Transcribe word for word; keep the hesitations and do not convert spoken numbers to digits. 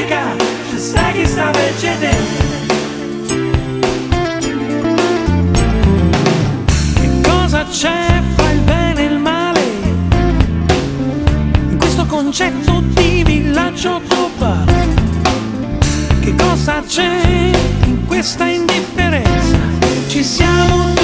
America, ci sta chi sta precedente. Che cosa c'è fra il bene e il male in questo concetto di villaggio globale? Che cosa c'è in questa indifferenza? Ci siamo